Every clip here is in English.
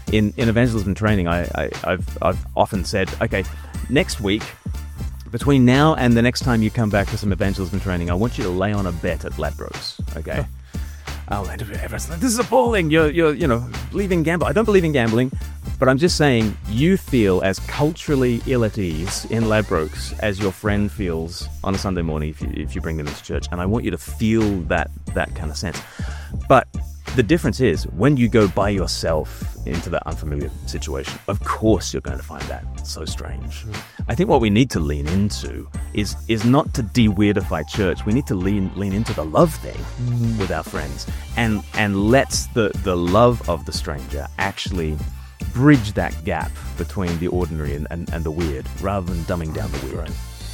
in evangelism training, I've often said, okay, next week, between now and the next time you come back for some evangelism training, I want you to lay on a bet at Ladbrokes, okay? This is appalling. You're believe in gambling. I don't believe in gambling, but I'm just saying you feel as culturally ill at ease in Ladbrokes as your friend feels on a Sunday morning if you bring them into church, and I want you to feel that kind of sense. But the difference is when you go by yourself into that unfamiliar situation, of course you're going to find that so strange. I think what we need to lean into is not to de-weirdify church. We need to lean into the love thing with our friends and let the love of the stranger actually bridge that gap between the ordinary and the weird, rather than dumbing down the weird. Right.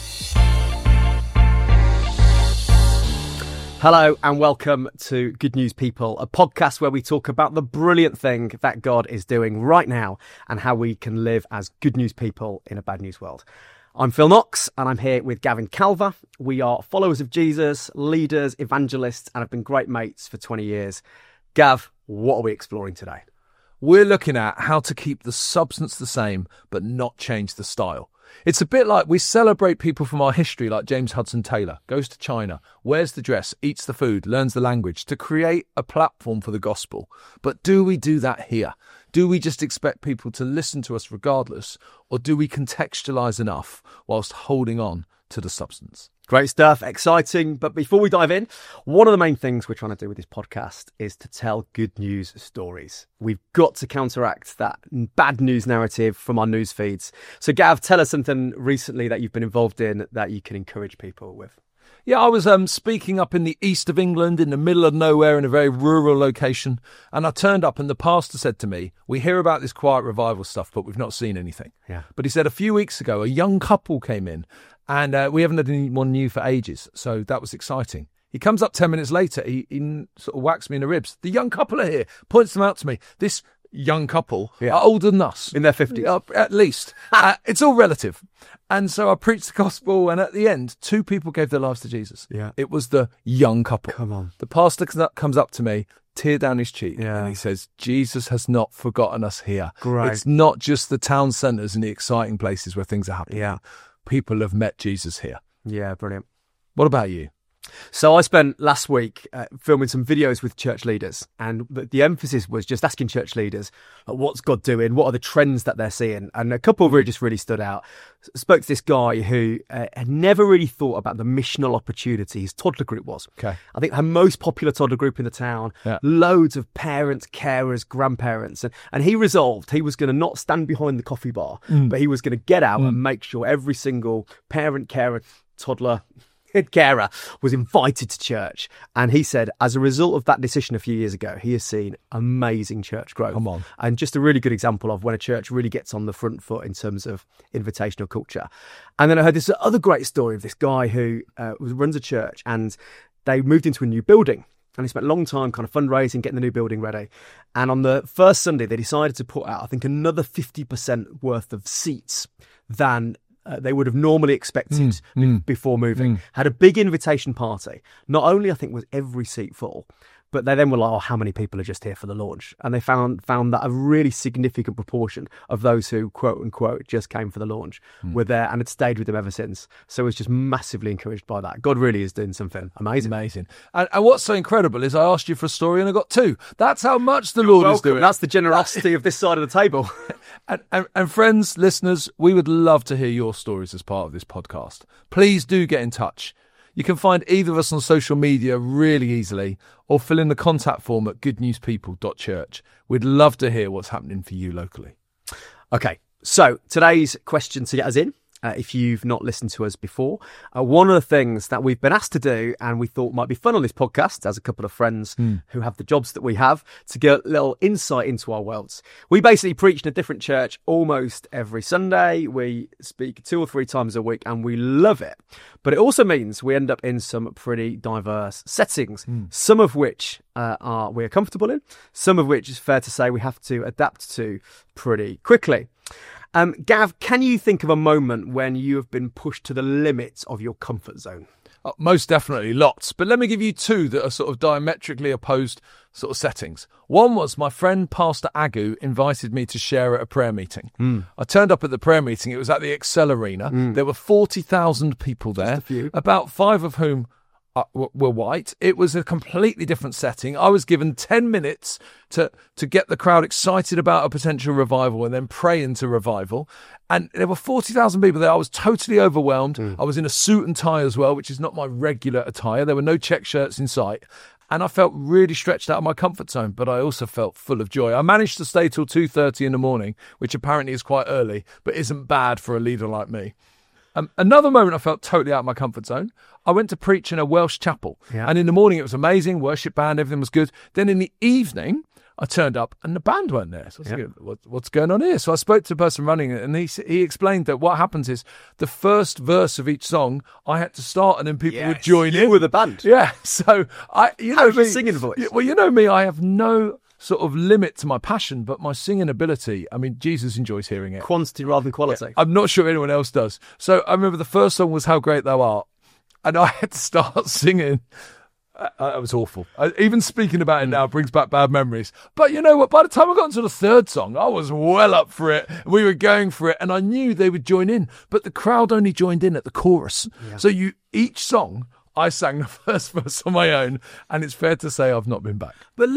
Hello and welcome to Good News People, a podcast where we talk about the brilliant thing that God is doing right now and how we can live as good news people in a bad news world. I'm Phil Knox and I'm here with Gavin Calver. We are followers of Jesus, leaders, evangelists, and have been great mates for 20 years. Gav, what are we exploring today? We're looking at how to keep the substance the same but not change the style. It's a bit like we celebrate people from our history, like James Hudson Taylor, goes to China, wears the dress, eats the food, learns the language to create a platform for the gospel. But do we do that here? Do we just expect people to listen to us regardless, or do we contextualise enough whilst holding on to the substance? Great stuff, exciting. But before we dive in, one of the main things we're trying to do with this podcast is to tell good news stories. We've got to counteract that bad news narrative from our news feeds. So Gav, tell us something recently that you've been involved in that you can encourage people with. Yeah, I was speaking up in the east of England, in the middle of nowhere, in a very rural location. And I turned up and the pastor said to me, we hear about this quiet revival stuff, but we've not seen anything. Yeah. But he said a few weeks ago, a young couple came in and we haven't had anyone new for ages. So that was exciting. He comes up 10 minutes later. He sort of whacks me in the ribs. The young couple are here, points them out to me. This young couple are older than us. In their 50s. At least. It's all relative. And so I preached the gospel, and at the end, 2 people gave their lives to Jesus. Yeah. It was the young couple. Come on. The pastor comes up to me, tear down his cheek, Yeah. and he says, Jesus has not forgotten us here. Great. It's not just the town centres and the exciting places where things are happening. Yeah. People have met Jesus here. Yeah, brilliant. What about you? So I spent last week filming some videos with church leaders, and the emphasis was just asking church leaders, what's God doing? What are the trends that they're seeing? And a couple really stood out. Spoke to this guy who had never really thought about the missional opportunity his toddler group was. Okay. I think her most popular toddler group in the town, loads of parents, carers, grandparents. And he resolved he was going to not stand behind the coffee bar, but he was going to get out and make sure every single parent, carer, toddler, carer was invited to church. And he said, as a result of that decision a few years ago, he has seen amazing church growth. Come on. And just a really good example of when a church really gets on the front foot in terms of invitational culture. And then I heard this other great story of this guy who runs a church, and they moved into a new building. And he spent a long time kind of fundraising, getting the new building ready. And on the first Sunday, they decided to put out, I think, another 50% worth of seats than they would have normally expected before moving. Had a big invitation party. Not only, I think, was every seat full, but they then were like, how many people are just here for the launch? And they found that a really significant proportion of those who, quote unquote, just came for the launch were there and had stayed with them ever since. So I was just massively encouraged by that. God really is doing something amazing. And what's so incredible is I asked you for a story and I got 2. That's how much the Lord is doing. That's the generosity of this side of the table. And friends, listeners, we would love to hear your stories as part of this podcast. Please do get in touch. You can find either of us on social media really easily, or fill in the contact form at goodnewspeople.church. We'd love to hear what's happening for you locally. Okay, so today's question to get us in, if you've not listened to us before, one of the things that we've been asked to do and we thought might be fun on this podcast, as a couple of friends who have the jobs that we have, to get a little insight into our worlds. We basically preach in a different church almost every Sunday. We speak 2 or 3 times a week and we love it. But it also means we end up in some pretty diverse settings, some of which we're comfortable in, some of which is fair to say we have to adapt to pretty quickly. Gav, can you think of a moment when you have been pushed to the limits of your comfort zone? Most definitely, lots. But let me give you two that are sort of diametrically opposed sort of settings. One was my friend Pastor Agu invited me to share at a prayer meeting. I turned up at the prayer meeting. It was at the Excel Arena. There were 40,000 people there, about 5 of whom were white. It was a completely different setting. I was given 10 minutes to get the crowd excited about a potential revival and then pray into revival. And there were 40,000 people there. I was totally overwhelmed. I was in a suit and tie as well, which is not my regular attire. There were no check shirts in sight. And I felt really stretched out of my comfort zone, but I also felt full of joy. I managed to stay till 2:30 in the morning, which apparently is quite early, but isn't bad for a leader like me. Another moment I felt totally out of my comfort zone. I went to preach in a Welsh chapel. And in the morning it was amazing, worship band, everything was good. Then in the evening, I turned up and the band weren't there. So I was thinking, what's going on here? So I spoke to the person running it and he explained that what happens is the first verse of each song I had to start and then people would join in. with the band. Yeah. So How's your singing voice? Well, you know me, I have no sort of limit to my passion, but my singing ability, I mean, Jesus enjoys hearing it. Quantity rather than quality. I'm not sure anyone else does. So I remember the first song was How Great Thou Art. And I had to start singing. It was awful. Even speaking about it now brings back bad memories. But you know what? By the time I got into the third song, I was well up for it. We were going for it. And I knew they would join in. But the crowd only joined in at the chorus. So each song, I sang the first verse on my own, and it's fair to say I've not been back. But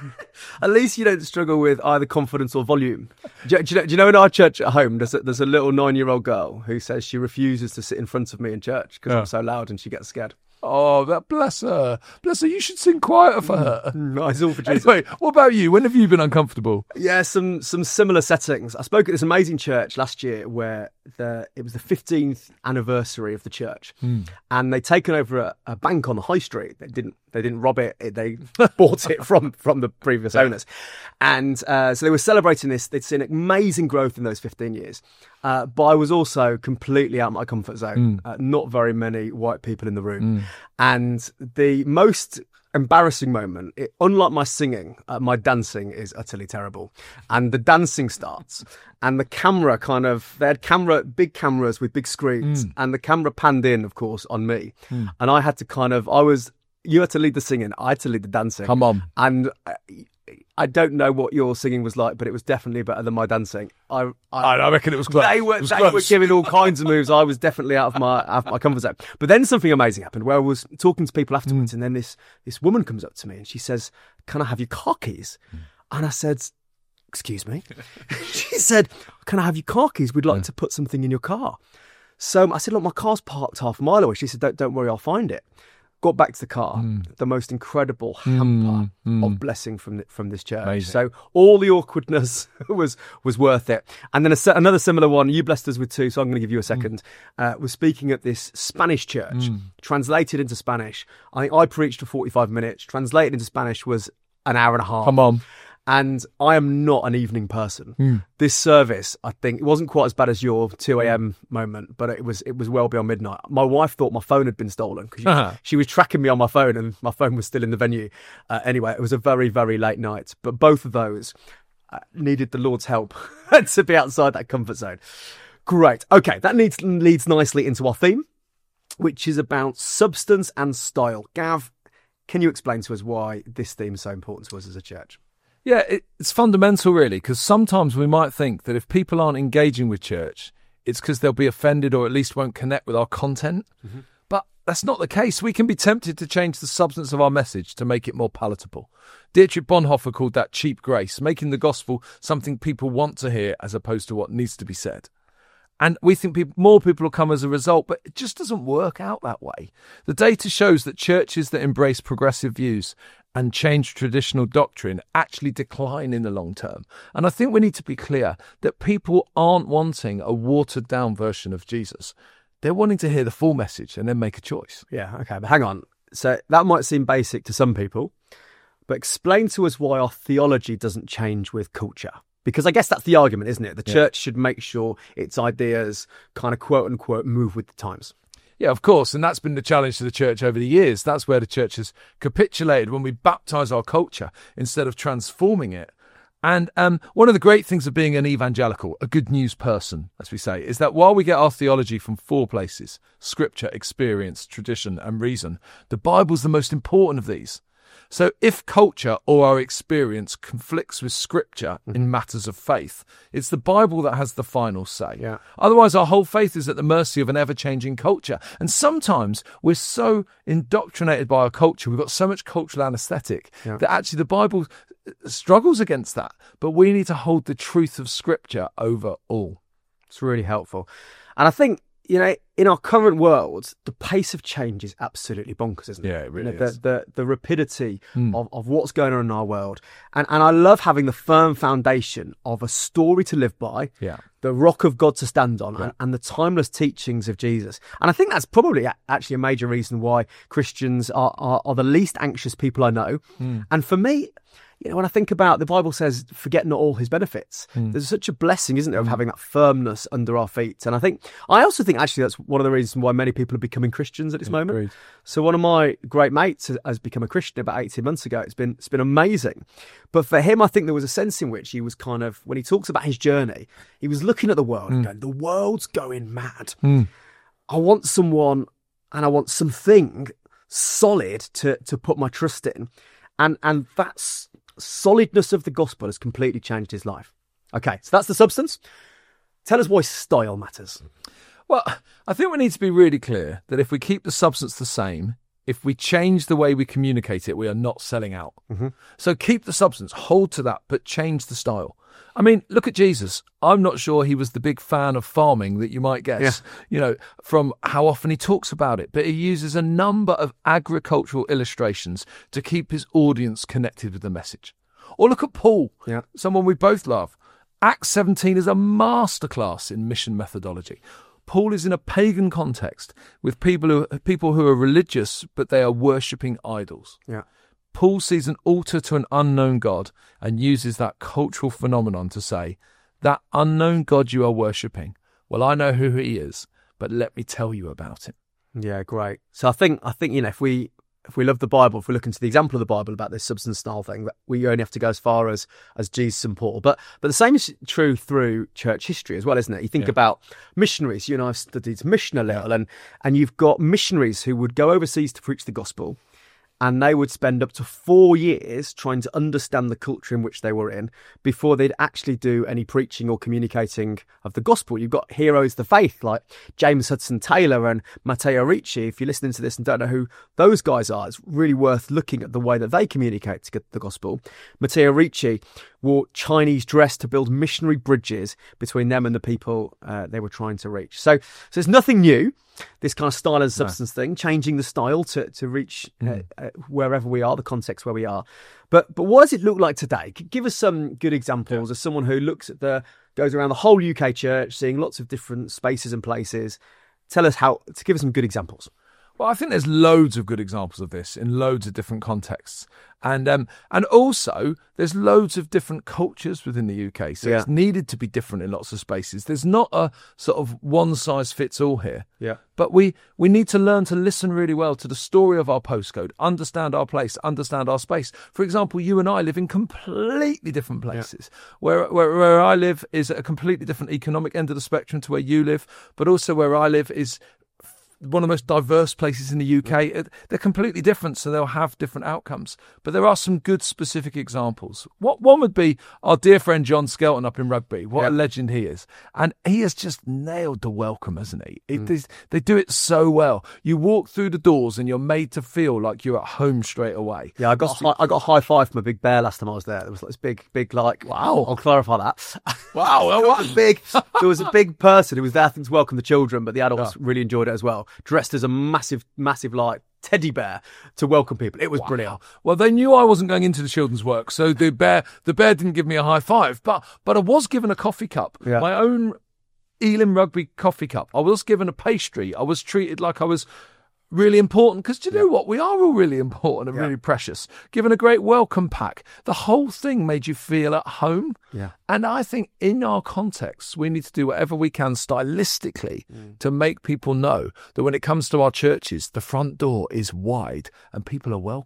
at least you don't struggle with either confidence or volume. Do you know in our church at home, there's a little 9-year-old girl who says she refuses to sit in front of me in church because I'm so loud and she gets scared. Oh, that bless her. Bless her. You should sing quieter for her. It's all for Jesus. Anyway, what about you? When have you been uncomfortable? Yeah, some similar settings. I spoke at this amazing church last year where it was the 15th anniversary of the church, and they'd taken over a bank on the high street. They didn't rob it. They bought it from the previous owners, and so they were celebrating this. They'd seen amazing growth in those 15 years, but I was also completely out of my comfort zone. Not very many white people in the room, and the most embarrassing moment, unlike my singing, my dancing is utterly terrible. And the dancing starts and the camera they had big cameras with big screens and the camera panned in, of course, on me. And I had to you had to lead the singing, I had to lead the dancing. Come on. And I don't know what your singing was like, but it was definitely better than my dancing. I reckon it was close. They were giving all kinds of moves. I was definitely out of my comfort zone. But then something amazing happened where I was talking to people afterwards, and then this woman comes up to me and she says, "Can I have your car keys?" And I said, "Excuse me?" She said, "Can I have your car keys? We'd like to put something in your car." So I said, "Look, my car's parked half a mile away." She said, "Don't worry, I'll find it." Got back to the car, the most incredible hamper of blessing from this church. Amazing. So all the awkwardness was worth it. And then another similar one, you blessed us with 2, so I'm going to give you a second, was speaking at this Spanish church, translated into Spanish. I think I preached for 45 minutes, translated into Spanish was an hour and a half. Come on. And I am not an evening person. This service, I think, it wasn't quite as bad as your 2 a.m. moment, but it was well beyond midnight. My wife thought my phone had been stolen because she was tracking me on my phone and my phone was still in the venue. Anyway, it was a very, very late night. But both of those needed the Lord's help to be outside that comfort zone. Great. Okay, that leads nicely into our theme, which is about substance and style. Gav, can you explain to us why this theme is so important to us as a church? Yeah, it's fundamental, really, because sometimes we might think that if people aren't engaging with church, it's because they'll be offended or at least won't connect with our content. But that's not the case. We can be tempted to change the substance of our message to make it more palatable. Dietrich Bonhoeffer called that cheap grace, making the gospel something people want to hear as opposed to what needs to be said. And we think more people will come as a result, but it just doesn't work out that way. The data shows that churches that embrace progressive views and change traditional doctrine actually decline in the long term. And I think we need to be clear that people aren't wanting a watered down version of Jesus. They're wanting to hear the full message and then make a choice. Yeah, okay, but hang on. So that might seem basic to some people, but explain to us why our theology doesn't change with culture. Because I guess that's the argument, isn't it? The church should make sure its ideas kind of quote unquote move with the times. Yeah, of course. And that's been the challenge to the church over the years. That's where the church has capitulated when we baptise our culture instead of transforming it. And one of the great things of being an evangelical, a good news person, as we say, is that while we get our theology from 4 places, scripture, experience, tradition, and reason, the Bible's the most important of these. So if culture or our experience conflicts with scripture in matters of faith, it's the Bible that has the final say. Yeah. Otherwise, our whole faith is at the mercy of an ever-changing culture. And sometimes we're so indoctrinated by our culture, we've got so much cultural anaesthetic that actually the Bible struggles against that. But we need to hold the truth of scripture over all. It's really helpful. And I think, in our current world, the pace of change is absolutely bonkers, isn't it? Yeah, it really is. The rapidity of what's going on in our world. And I love having the firm foundation of a story to live by, the rock of God to stand on, and the timeless teachings of Jesus. And I think that's probably actually a major reason why Christians are the least anxious people I know. And for me, when I think about, the Bible says, forget not all his benefits. There's such a blessing, isn't there, of having that firmness under our feet. And I also think actually that's one of the reasons why many people are becoming Christians at this moment. Agreed. So one of my great mates has become a Christian about 18 months ago. It's been amazing. But for him, I think there was a sense in which he was kind of, when he talks about his journey, he was looking at the world and going, the world's going mad. I want someone and I want something solid to put my trust in. And that's solidness of the gospel has completely changed his life. Okay, so that's the substance. Tell us why style matters. Well, I think we need to be really clear that if we keep the substance the same, if we change the way we communicate it, we are not selling out. So keep the substance, hold to that, but change the style. I mean, look at Jesus. I'm not sure he was the big fan of farming that you might guess, from how often he talks about it. But he uses a number of agricultural illustrations to keep his audience connected with the message. Or look at Paul, someone we both love. Acts 17 is a masterclass in mission methodology. Paul is in a pagan context with people who are religious, but they are worshipping idols. Paul sees an altar to an unknown God and uses that cultural phenomenon to say, that unknown God you are worshipping, well, I know who he is, but let me tell you about him. Yeah, great. So I think if we love the Bible, if we look into the example of the Bible about this substance style thing, we only have to go as far as Jesus and Paul. But the same is true through church history as well, isn't it? You think about missionaries. You and I have studied mission a little, and you've got missionaries who would go overseas to preach the gospel. And they would spend up to 4 years trying to understand the culture in which they were in before they'd actually do any preaching or communicating of the gospel. You've got heroes of the faith like James Hudson Taylor and Matteo Ricci. If you're listening to this and don't know who those guys are, it's really worth looking at the way that they communicate to get the gospel. Matteo Ricci wore Chinese dress to build missionary bridges between them and the people they were trying to reach. So it's nothing new. This kind of style and substance thing, changing the style to reach wherever we are, the context where we are. But what does it look like today? Give us some good examples as someone who goes around the whole UK church, seeing lots of different spaces and places. Tell us give us some good examples. Well, I think there's loads of good examples of this in loads of different contexts. And also, there's loads of different cultures within the UK. So it's needed to be different in lots of spaces. There's not a sort of one-size-fits-all here. Yeah. But we need to learn to listen really well to the story of our postcode, understand our place, understand our space. For example, you and I live in completely different places. Where I live is at a completely different economic end of the spectrum to where you live, but also where I live is one of the most diverse places in the UK. They're completely different, so they'll have different outcomes. But there are some good specific examples. One would be our dear friend John Skelton up in Rugby. What a legend he is. And he has just nailed the welcome, hasn't he? They do it so well. You walk through the doors and you're made to feel like you're at home straight away. Yeah, I got a high five from a big bear last time I was there. There was like this big like, wow, I'll clarify that. Wow, there was a big person who was there, I think, to welcome the children, but the adults really enjoyed it as well. Dressed as a massive like teddy bear to welcome people. It was brilliant. Well, they knew I wasn't going into the children's work, so the bear didn't give me a high five, but I was given a coffee cup, my own Elim Rugby coffee cup. I was given a pastry. I was treated like I was really important, because do you know what? We are all really important and really precious. Given a great welcome pack. The whole thing made you feel at home. Yeah. And I think in our context, we need to do whatever we can stylistically to make people know that when it comes to our churches, the front door is wide and people are welcome.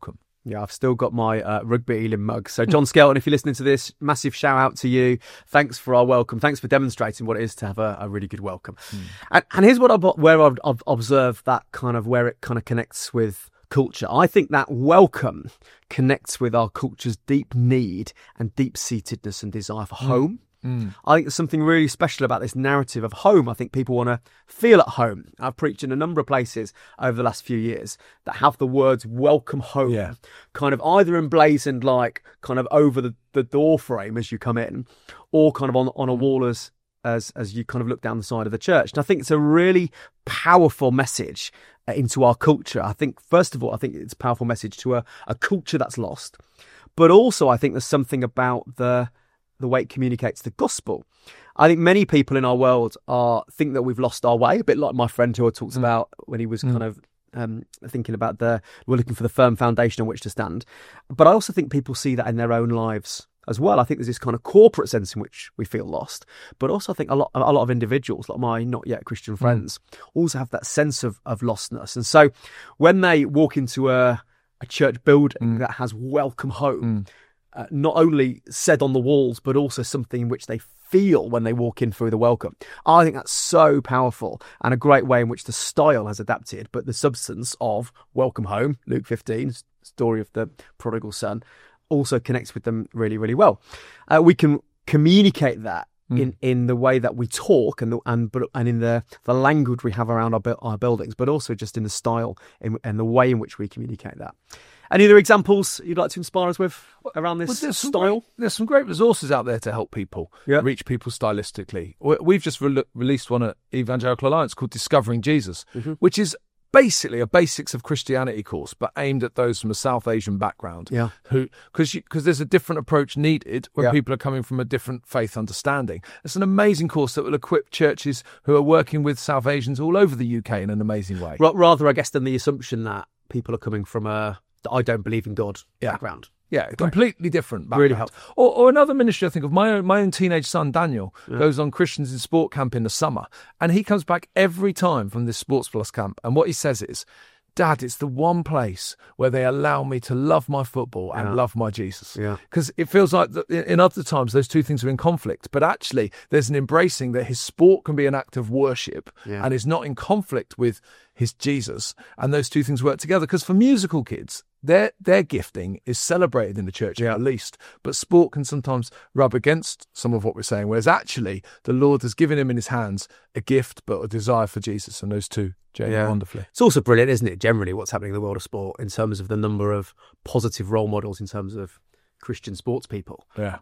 Yeah, I've still got my Rugby Elim mug. So John Skelton, if you're listening to this, massive shout out to you. Thanks for our welcome. Thanks for demonstrating what it is to have a really good welcome. And here's what I've observed that kind of where it kind of connects with culture. I think that welcome connects with our culture's deep need and deep-seatedness and desire for home. I think there's something really special about this narrative of home. I think people want to feel at home. I've preached in a number of places over the last few years that have the words welcome home kind of either emblazoned like kind of over the door frame as you come in, or kind of on a wall as you kind of look down the side of the church. And I think it's a really powerful message into our culture. I think, first of all, I think it's a powerful message to a culture that's lost. But also, I think there's something about the way it communicates the gospel. I think many people in our world think that we've lost our way, a bit like my friend who I talked about when he was kind of thinking about we're looking for the firm foundation on which to stand. But I also think people see that in their own lives as well. I think there's this kind of corporate sense in which we feel lost, but also I think a lot of individuals, like my not yet Christian friends, also have that sense of lostness. And so when they walk into a church building that has welcome home, not only said on the walls, but also something in which they feel when they walk in through the welcome. I think that's so powerful and a great way in which the style has adapted, but the substance of welcome home, Luke 15, story of the prodigal son, also connects with them really, really well. We can communicate that in the way that we talk and in the language we have around our buildings, but also just in the style and the way in which we communicate that. Any other examples you'd like to inspire us with around this style? There's some great resources out there to help people reach people stylistically. We've just released one at Evangelical Alliance called Discovering Jesus, which is basically a basics of Christianity course, but aimed at those from a South Asian background. Yeah. Because there's a different approach needed when people are coming from a different faith understanding. It's an amazing course that will equip churches who are working with South Asians all over the UK in an amazing way. Rather, I guess, than the assumption that people are coming from I don't believe in God background. Yeah, completely different background. Really helpful. Or another ministry I think of, my own teenage son, Daniel, goes on Christians in Sport camp in the summer, and he comes back every time from this Sports Plus camp, and what he says is, Dad, it's the one place where they allow me to love my football and love my Jesus. Because it feels like in other times those two things are in conflict, but actually there's an embracing that his sport can be an act of worship and is not in conflict with his Jesus, and those two things work together. Because for musical kids, their gifting is celebrated in the church at least, but sport can sometimes rub against some of what we're saying, whereas actually the Lord has given him in his hands a gift but a desire for Jesus, and those two wonderfully. It's also brilliant, isn't it, generally what's happening in the world of sport in terms of the number of positive role models in terms of Christian sports people.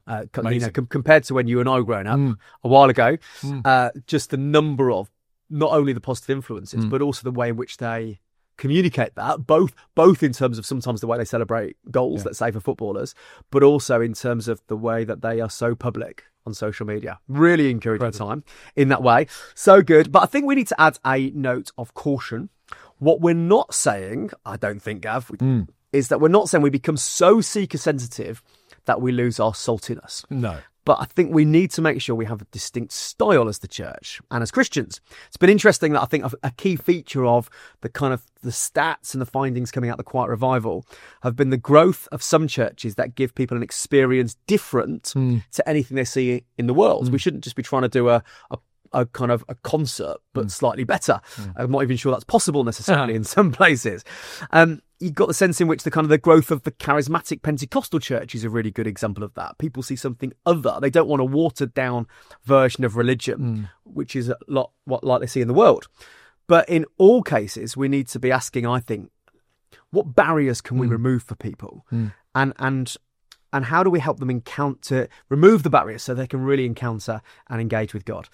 Compared to when you and I were growing up a while ago, just the number of not only the positive influences, but also the way in which they communicate that, both in terms of sometimes the way they celebrate goals, let's say for footballers, but also in terms of the way that they are so public on social media. Really encouraging time in that way. So good. But I think we need to add a note of caution. What we're not saying, I don't think, Gav, is that we're not saying we become so seeker sensitive that we lose our saltiness. No. But I think we need to make sure we have a distinct style as the church and as Christians. It's been interesting that I think a key feature of the kind of the stats and the findings coming out of the Quiet Revival have been the growth of some churches that give people an experience different to anything they see in the world. We shouldn't just be trying to do a kind of a concert, but slightly better. I'm not even sure that's possible necessarily in some places. You've got the sense in which the growth of the charismatic Pentecostal church is a really good example of that. People see something other. They don't want a watered down version of religion, which is a lot like they see in the world. But in all cases, we need to be asking, I think, what barriers can we remove for people? And how do we help them encounter, remove the barriers so they can really encounter and engage with God?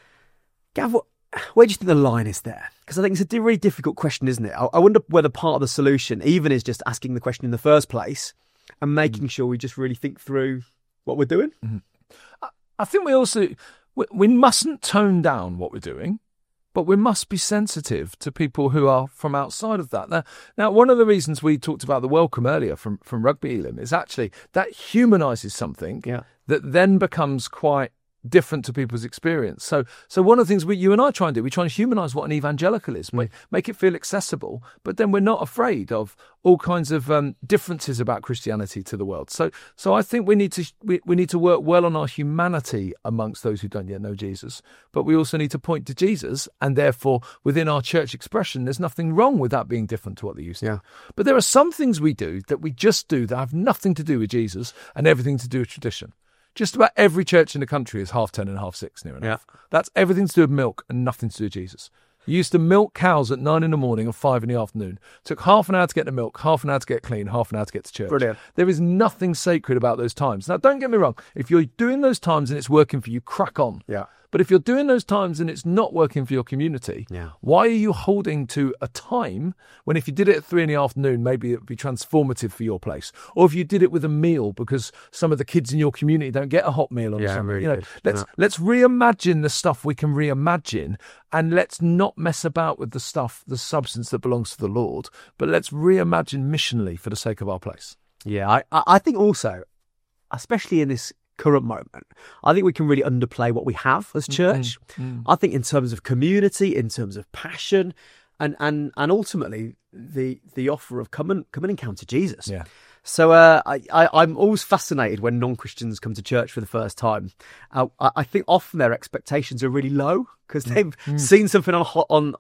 Gav, where do you think the line is there? Because I think it's a really difficult question, isn't it? I wonder whether part of the solution even is just asking the question in the first place and making sure we just really think through what we're doing. I think we mustn't tone down what we're doing, but we must be sensitive to people who are from outside of that. Now, one of the reasons we talked about the welcome earlier from Rugby Elim is actually that humanises something that then becomes quite different to people's experience. So one of the things you and I try and do, we try and humanize what an evangelical is, make it feel accessible, but then we're not afraid of all kinds of differences about Christianity to the world. So I think we need to work well on our humanity amongst those who don't yet know Jesus, but we also need to point to Jesus, and therefore within our church expression, there's nothing wrong with that being different to what they used to. Yeah. But there are some things we do that we just do that have nothing to do with Jesus and everything to do with tradition. Just about every church in the country is 10:30 and 6:30, near enough. Yeah. That's everything to do with milk and nothing to do with Jesus. You used to milk cows at 9 a.m. and 5 p.m. Took half an hour to get the milk, half an hour to get clean, half an hour to get to church. Brilliant. There is nothing sacred about those times. Now, don't get me wrong. If you're doing those times and it's working for you, crack on. Yeah. But if you're doing those times and it's not working for your community, why are you holding to a time when if you did it at 3 p.m, maybe it would be transformative for your place? Or if you did it with a meal because some of the kids in your community don't get a hot meal on Sunday. Really Let's reimagine the stuff we can reimagine, and let's not mess about with the substance that belongs to the Lord, but let's reimagine missionally for the sake of our place. Yeah, I think also, especially in this current moment, I think we can really underplay what we have as church. I think in terms of community, in terms of passion, and ultimately the offer of come and encounter Jesus. Yeah. So I'm always fascinated when non-Christians come to church for the first time. I think often their expectations are really low because they've seen something on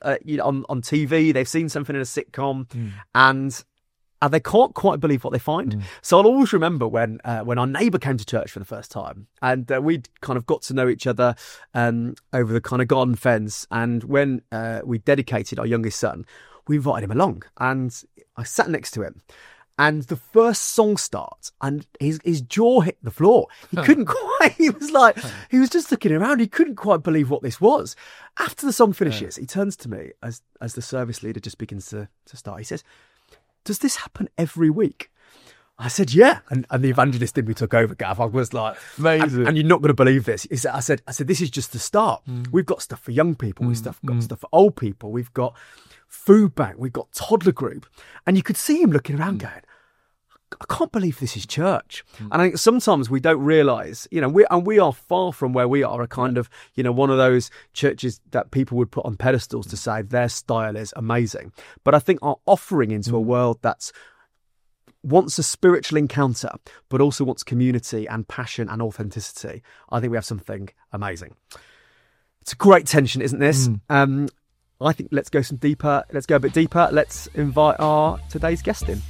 TV, they've seen something in a sitcom, and they can't quite believe what they find. So I'll always remember when our neighbour came to church for the first time, and we'd kind of got to know each other over the kind of garden fence. And when we dedicated our youngest son, we invited him along, and I sat next to him. And the first song starts, and his jaw hit the floor. He couldn't quite. He was just looking around. He couldn't quite believe what this was. After the song finishes, he turns to me as the service leader just begins to start. He says, "Does this happen every week?" I said, "Yeah." And the evangelist in me took over, Gav. I was like, amazing. And you're not going to believe this. I said, "This is just the start. We've got stuff for young people. We've got stuff for old people. We've got food bank. We've got toddler group." And you could see him looking around going, I can't believe this is church. And I think sometimes we don't realise, we are far from where we are, a kind of, one of those churches that people would put on pedestals to say their style is amazing. But I think our offering into a world that's wants a spiritual encounter, but also wants community and passion and authenticity, I think we have something amazing. It's a great tension, isn't this? I think let's go a bit deeper. Let's invite our today's guest in.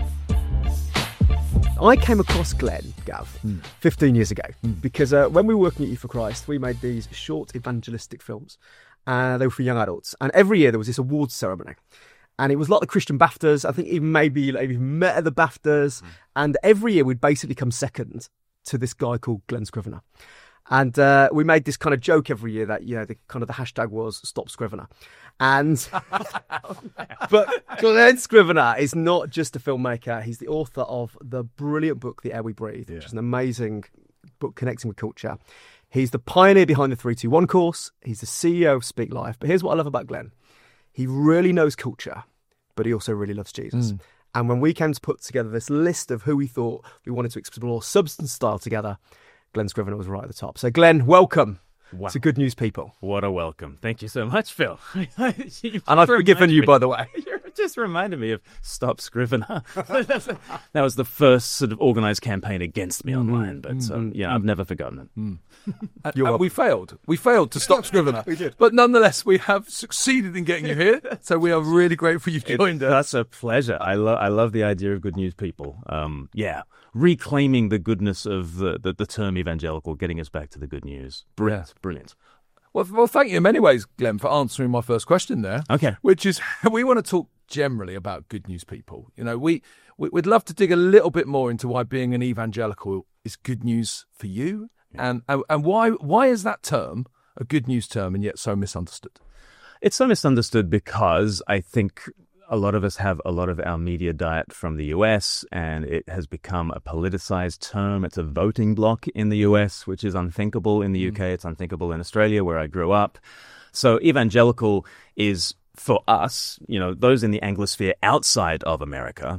I came across Glenn, Gav, 15 years ago, because when we were working at Youth for Christ, we made these short evangelistic films. They were for young adults. And every year there was this awards ceremony. And it was like the Christian BAFTAs. I think even maybe you've met at the BAFTAs. And every year we'd basically come second to this guy called Glen Scrivener. And we made this kind of joke every year that, the hashtag was Stop Scrivener. And but Glen Scrivener is not just a filmmaker. He's the author of the brilliant book, The Air We Breathe, which is an amazing book connecting with culture. He's the pioneer behind the 321 course. He's the CEO of Speak Life. But here's what I love about Glen. He really knows culture, but he also really loves Jesus. And when we came to put together this list of who we thought we wanted to explore substance style together, Glen Scrivener was right at the top. So, Glen, welcome to Good News People. What a welcome. Thank you so much, Phil. And I've forgiven you, by the way. You just reminded me of Stop Scrivener. That was the first sort of organised campaign against me online. But I've never forgotten it. We failed. We failed to stop Scrivener. We did. But nonetheless, we have succeeded in getting you here. So we are really grateful you joined us. That's a pleasure. I love the idea of Good News People. Reclaiming the goodness of the term evangelical, getting us back to the good news. Brilliant. Well, thank you in many ways, Glenn, for answering my first question there. Okay. Which is, we want to talk generally about Good News People. We'd love to dig a little bit more into why being an evangelical is good news for you, and why is that term a good news term and yet so misunderstood? It's so misunderstood because I think a lot of us have a lot of our media diet from the US, and it has become a politicized term. It's a voting bloc in the US, which is unthinkable in the UK. It's unthinkable in Australia, where I grew up. So evangelical is, for us, those in the Anglosphere outside of America,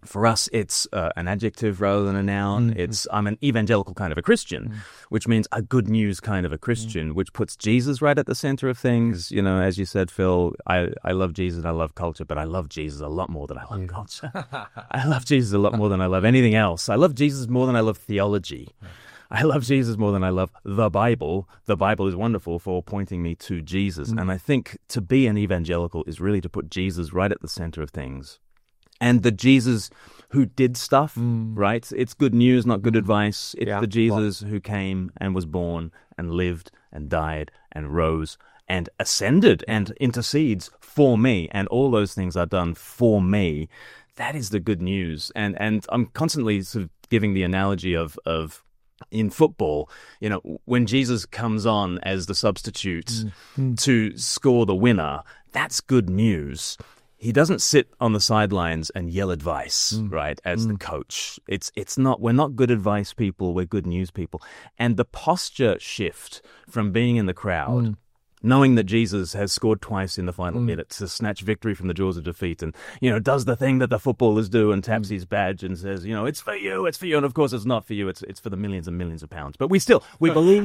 For us, it's an adjective rather than a noun. I'm an evangelical kind of a Christian, which means a good news kind of a Christian, which puts Jesus right at the center of things. You know, as you said, Phil, I love Jesus and I love culture, but I love Jesus a lot more than I love culture. I love Jesus a lot more than I love anything else. I love Jesus more than I love theology. I love Jesus more than I love the Bible. The Bible is wonderful for pointing me to Jesus. And I think to be an evangelical is really to put Jesus right at the center of things. And the Jesus who did stuff, right? It's good news, not good advice. It's the Jesus who came and was born and lived and died and rose and ascended and intercedes for me. And all those things are done for me. That is the good news. And I'm constantly sort of giving the analogy of in football, you know, when Jesus comes on as the substitute to score the winner, that's good news. He doesn't sit on the sidelines and yell advice, right, as the coach. It's not, we're not good advice people, we're good news people. And the posture shift from being in the crowd, knowing that Jesus has scored twice in the final minute to snatch victory from the jaws of defeat and, you know, does the thing that the footballers do and taps his badge and says, you know, it's for you. And of course it's not for you. It's for the millions and millions of pounds. But we believe,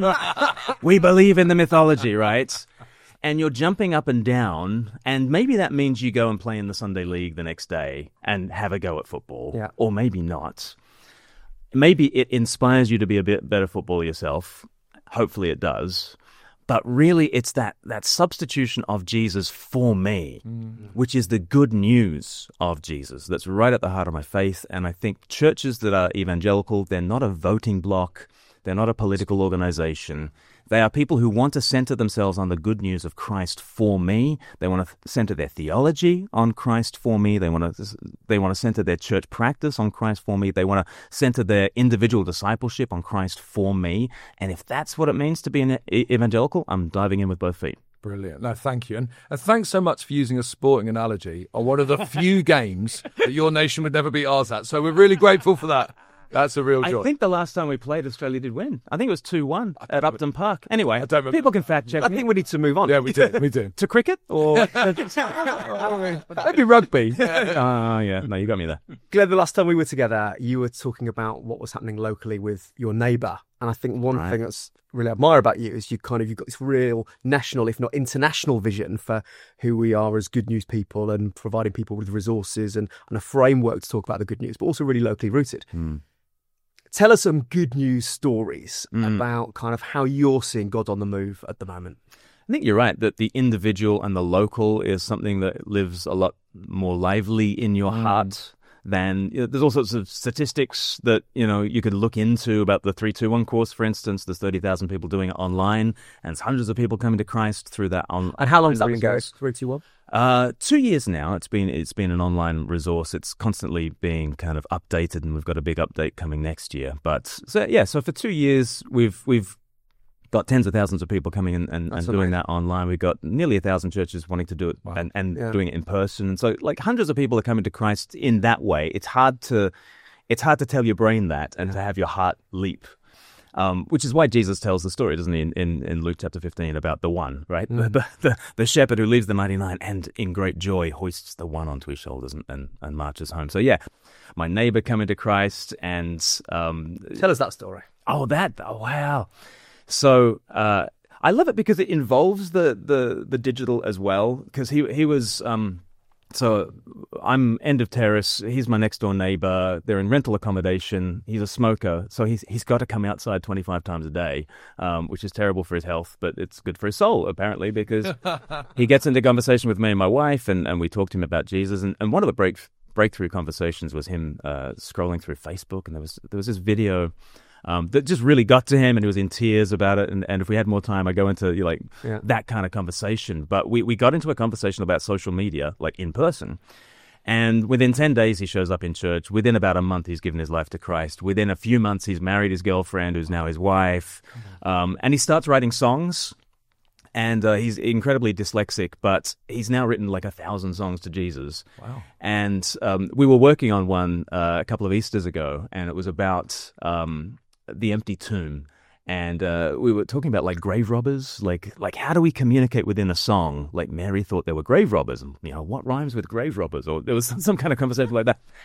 we believe in the mythology, right? And you're jumping up and down, and maybe that means you go and play in the Sunday League the next day and have a go at football, or maybe not. Maybe it inspires you to be a bit better footballer yourself. Hopefully it does. But really, it's that substitution of Jesus for me, which is the good news of Jesus. That's right at the heart of my faith. And I think churches that are evangelical, they're not a voting bloc. They're not a political organization. They are people who want to center themselves on the good news of Christ for me. They want to center their theology on Christ for me. They want to center their church practice on Christ for me. They want to center their individual discipleship on Christ for me. And if that's what it means to be an evangelical, I'm diving in with both feet. Brilliant. No, thank you. And thanks so much for using a sporting analogy on one of the few games that your nation would never beat ours at. So we're really grateful for that. That's a real joy. I think the last time we played, Australia did win. I think it was 2-1 at Upton Park. Anyway, people can fact check. I think we need to move on. Yeah, we do. To cricket? Or maybe rugby. Yeah. No, you got me there. Glenn, the last time we were together, you were talking about what was happening locally with your neighbour. And I think one thing that's really admire about you is you've got this real national, if not international vision for who we are as good news people and providing people with resources and a framework to talk about the good news, but also really locally rooted. Tell us some good news stories about kind of how you're seeing God on the move at the moment. I think you're right that the individual and the local is something that lives a lot more lively in your heart than, there's all sorts of statistics that, you could look into about the 321 course, for instance. There's 30,000 people doing it online, and it's hundreds of people coming to Christ through that online. And how long has that been going? 321? 2 years now. It's been an online resource. It's constantly being kind of updated, and we've got a big update coming next year. But so for 2 years we've got tens of thousands of people coming in and doing that online. We've got nearly 1,000 churches wanting to do it and doing it in person. And so like hundreds of people are coming to Christ in that way. It's hard to tell your brain that and to have your heart leap. Which is why Jesus tells the story, doesn't he, in Luke chapter 15 about the one, right? The shepherd who leaves the 99 and in great joy hoists the one onto his shoulders and marches home. So my neighbor coming to Christ and... Tell us that story. Oh, wow. So I love it because it involves the digital as well, because he was... So I'm end of terrace. He's my next door neighbor. They're in rental accommodation. He's a smoker, so he's got to come outside 25 times a day, which is terrible for his health, but it's good for his soul apparently, because he gets into conversation with me and my wife, and we talk to him about Jesus. And one of the breakthrough conversations was him scrolling through Facebook, and there was this video that just really got to him, and he was in tears about it. And if we had more time, I go into that kind of conversation. But we got into a conversation about social media, like in person. And within 10 days, he shows up in church. Within about a month, he's given his life to Christ. Within a few months, he's married his girlfriend, who's now his wife. And he starts writing songs. And he's incredibly dyslexic, but he's now written like 1,000 songs to Jesus. Wow. And we were working on one a couple of Easters ago, and it was about... the empty tomb, and we were talking about like grave robbers, like how do we communicate within a song? Like Mary thought there were grave robbers, and what rhymes with grave robbers? Or there was some kind of conversation like that.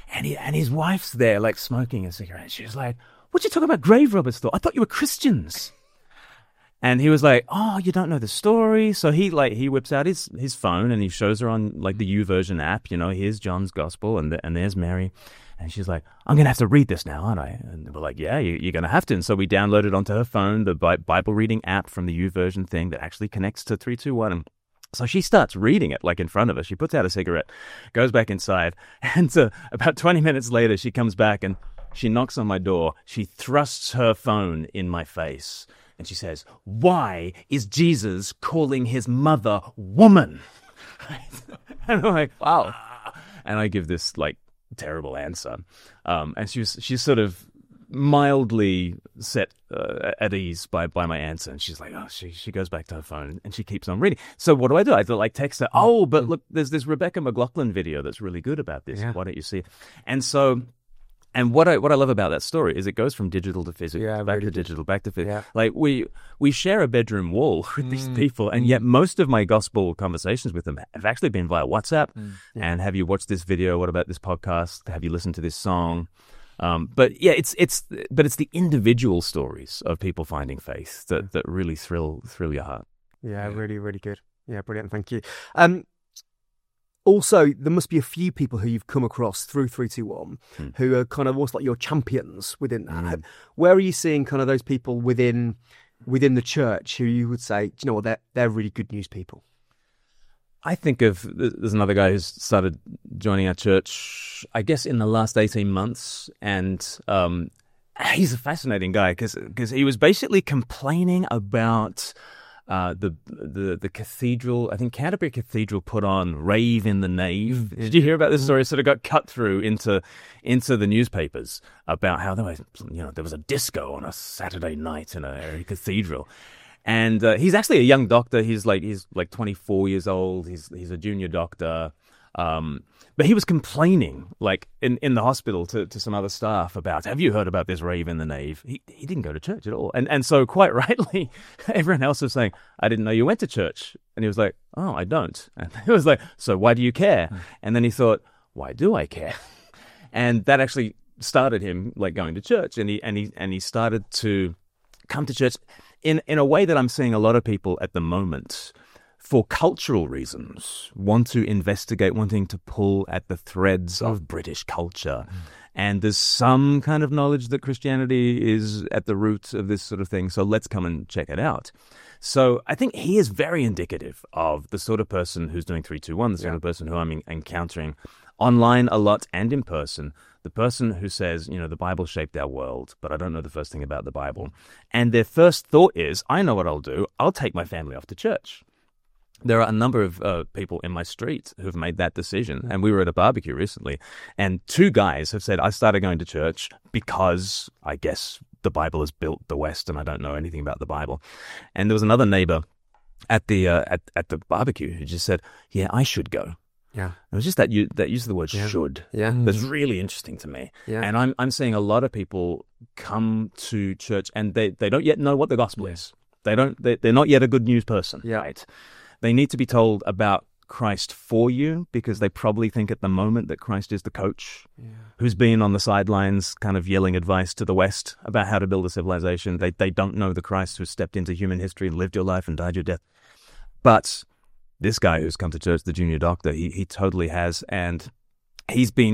and his wife's there, like smoking a cigarette. She was like, "What you talking about grave robbers for? I thought you were Christians." And he was like, "Oh, you don't know the story." So he whips out his phone and he shows her on like the YouVersion app. Here's John's Gospel and there's Mary. And she's like, "I'm going to have to read this now, aren't I?" And we're like, "Yeah, you're going to have to." And so we downloaded onto her phone the Bible reading app from the YouVersion thing that actually connects to 321. And so she starts reading it like in front of us. She puts out a cigarette, goes back inside. And about 20 minutes later, she comes back and she knocks on my door. She thrusts her phone in my face. And she says, "Why is Jesus calling his mother woman?" And I'm like, wow. And I give this like terrible answer. And she's sort of mildly set at ease by my answer. And she's like, oh, she goes back to her phone and she keeps on reading. So what do? I like text her, "Oh, but look, there's this Rebecca McLaughlin video that's really good about this. Yeah. Why don't you see it?" And so... And what I love about that story is it goes from digital to physical, back to digital, back to physical. Yeah. Like we share a bedroom wall with these people, and yet most of my gospel conversations with them have actually been via WhatsApp. And have you watched this video? What about this podcast? Have you listened to this song? But yeah, it's the individual stories of people finding faith that really thrill your heart. Yeah, really, really good. Yeah, brilliant. Thank you. Also, there must be a few people who you've come across through 321 who are kind of almost like your champions within that. Where are you seeing kind of those people within the church who you would say, do you know what, they're really good news people? I think there's another guy who's started joining our church, I guess, in the last 18 months. And he's a fascinating guy because he was basically complaining about... the cathedral, I think Canterbury Cathedral put on Rave in the Nave. Did you hear about this story? It sort of got cut through into the newspapers about how there was a disco on a Saturday night in a cathedral. And he's actually a young doctor. He's like 24 years old. He's a junior doctor. But he was complaining, like in the hospital to some other staff about, "Have you heard about this Rave in the Nave?" He didn't go to church at all, and so quite rightly, everyone else was saying, "I didn't know you went to church," and he was like, "Oh, I don't." And he was like, "So why do you care?" And then he thought, "Why do I care?" And that actually started him like going to church, and he started to come to church in a way that I'm seeing a lot of people at the moment, for cultural reasons, want to investigate, wanting to pull at the threads of British culture. And there's some kind of knowledge that Christianity is at the root of this sort of thing, so let's come and check it out. So I think he is very indicative of the sort of person who's doing 321, the sort of person who I'm encountering online a lot and in person, the person who says, the Bible shaped our world, but I don't know the first thing about the Bible. And their first thought is, I know what I'll do. I'll take my family off to church. There are a number of people in my street who've made that decision. And we were at a barbecue recently, and two guys have said, I started going to church because I guess the Bible has built the West and I don't know anything about the Bible. And there was another neighbor at the barbecue who just said, yeah, I should go. Yeah. It was just that use of the word should. Yeah. That's really interesting to me. Yeah. And I'm seeing a lot of people come to church and they don't yet know what the gospel is. They're not yet a good news person. Yeah. Right? They need to be told about Christ for you because they probably think at the moment that Christ is the coach who's been on the sidelines kind of yelling advice to the West about how to build a civilization. They don't know the Christ who stepped into human history and lived your life and died your death. But this guy who's come to church, the junior doctor, he totally has. And he's got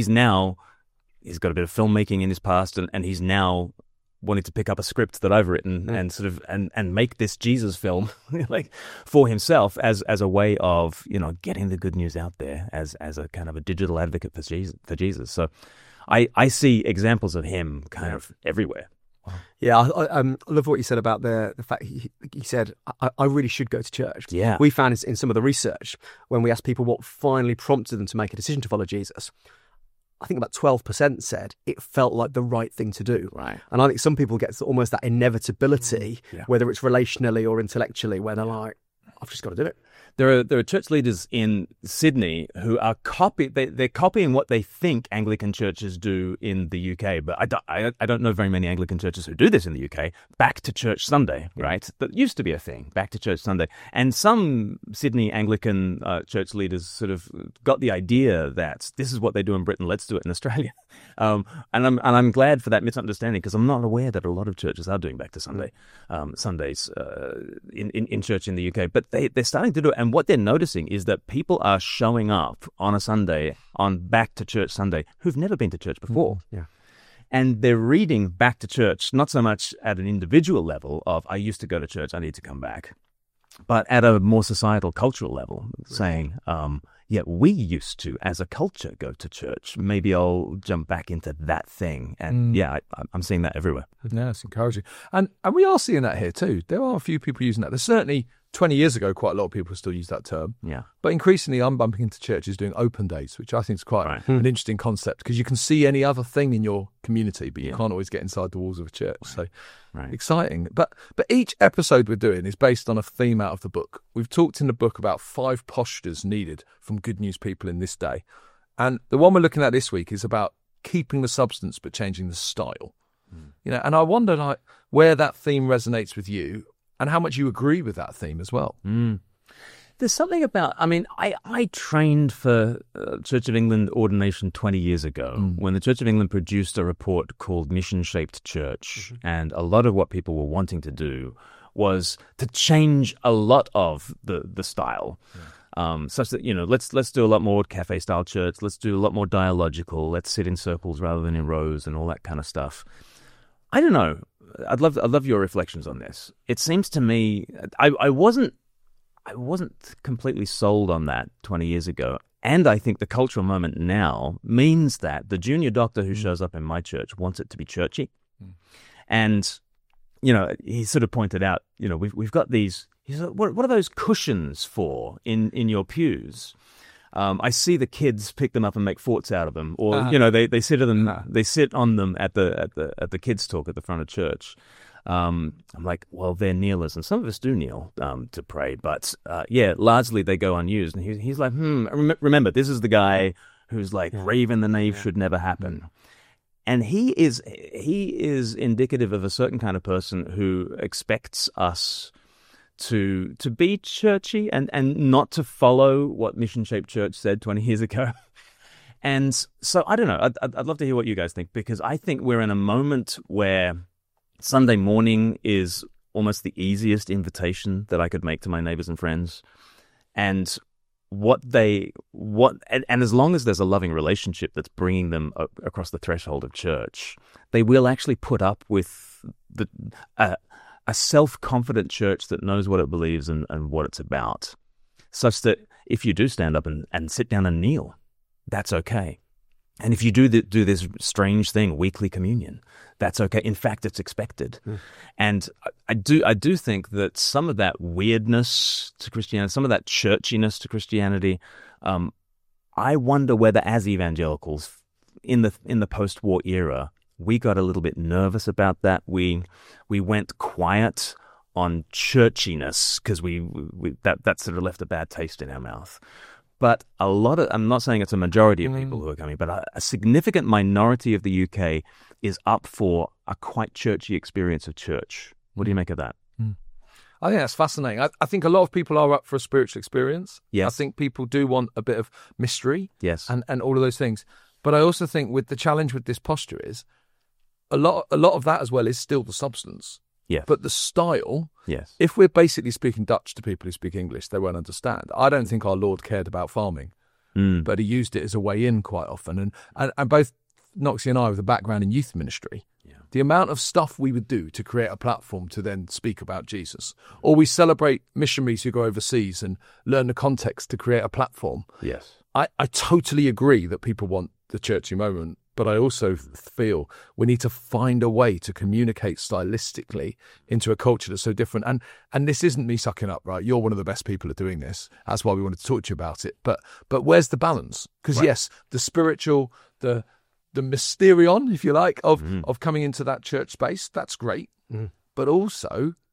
a bit of filmmaking in his past and he's now wanting to pick up a script that I've written and sort of and make this Jesus film like for himself as a way of getting the good news out there as a kind of a digital advocate for Jesus. So I see examples of him kind of everywhere. Yeah, I love what you said about the fact he said, I really should go to church. Yeah. We found in some of the research when we asked people what finally prompted them to make a decision to follow Jesus, I think about 12% said it felt like the right thing to do. Right. And I think some people get almost that inevitability, whether it's relationally or intellectually, where they're like, I've just got to do it. There are church leaders in Sydney who are they're copying what they think Anglican churches do in the UK. But I don't know very many Anglican churches who do this in the UK. Back to Church Sunday, right? That used to be a thing. Back to Church Sunday, and some Sydney Anglican church leaders sort of got the idea that this is what they do in Britain. Let's do it in Australia. And I'm glad for that misunderstanding, because I'm not aware that a lot of churches are doing Back to Sunday Sundays in church in the UK. But they're starting to do it. And what they're noticing is that people are showing up on a Sunday, on Back to Church Sunday, who've never been to church before. Yeah. And they're reading Back to Church, not so much at an individual level of, I used to go to church, I need to come back, but at a more societal, cultural level, saying, we used to, as a culture, go to church. Maybe I'll jump back into that thing. And I'm seeing that everywhere. Yeah, it's encouraging. And we are seeing that here too. There are a few people using that. There's certainly 20 years ago, quite a lot of people still use that term. Yeah. But increasingly, I'm bumping into churches doing open days, which I think is quite an interesting concept, because you can see any other thing in your community, but you can't always get inside the walls of a church. So exciting. But each episode we're doing is based on a theme out of the book. We've talked in the book about 5 postures needed from good news people in this day. And the one we're looking at this week is about keeping the substance but changing the style. And I wonder where that theme resonates with you, and how much you agree with that theme as well. There's something about, I trained for Church of England ordination 20 years ago when the Church of England produced a report called Mission Shaped Church. And a lot of what people were wanting to do was to change a lot of the style. Such that, let's do a lot more cafe-style church. Let's do a lot more dialogical. Let's sit in circles rather than in rows and all that kind of stuff. I don't know. I'd love your reflections on this. It seems to me I wasn't completely sold on that 20 years ago, and I think the cultural moment now means that the junior doctor who shows up in my church wants it to be churchy, and he sort of pointed out, we've got these. He said, "What are those cushions for in your pews?" I see the kids pick them up and make forts out of them, or they sit on them. They sit on them at the kids' talk at the front of church. I'm like, well, they're kneelers, and some of us do kneel to pray, but largely they go unused. And he's like, remember, this is the guy who's like, rave in the nave should never happen. And he is indicative of a certain kind of person who expects us to be churchy and not to follow what Mission Shaped Church said 20 years ago. And so I don't know. I'd love to hear what you guys think, because I think we're in a moment where Sunday morning is almost the easiest invitation that I could make to my neighbors and friends. And and as long as there's a loving relationship that's bringing them across the threshold of church, they will actually put up with a self-confident church that knows what it believes and what it's about, such that if you do stand up and sit down and kneel, that's okay. And if you do this strange thing, weekly communion, that's okay. In fact, it's expected. And I do think that some of that weirdness to Christianity, some of that churchiness to Christianity, I wonder whether, as evangelicals in the post-war era, we got a little bit nervous about that. We went quiet on churchiness because that sort of left a bad taste in our mouth. But I'm not saying it's a majority of people who are coming, but a significant minority of the UK is up for a quite churchy experience of church. What do you make of that? I think that's fascinating. I think a lot of people are up for a spiritual experience. Yes. I think people do want a bit of mystery. Yes. And all of those things. But I also think with the challenge with this posture is a lot of that as well is still the substance. Yeah. But the style, yes. If we're basically speaking Dutch to people who speak English, they won't understand. I don't think our Lord cared about farming, but he used it as a way in quite often. And both Noxie and I, with a background in youth ministry, the amount of stuff we would do to create a platform to then speak about Jesus. Or we celebrate missionaries who go overseas and learn the context to create a platform. Yes. I totally agree that people want the churchy moment, but I also feel we need to find a way to communicate stylistically into a culture that's so different. And this isn't me sucking up, right? You're one of the best people at doing this. That's why we wanted to talk to you about it. But where's the balance? Because yes, the spiritual, the mysterion, if you like, of coming into that church space, that's great. But also,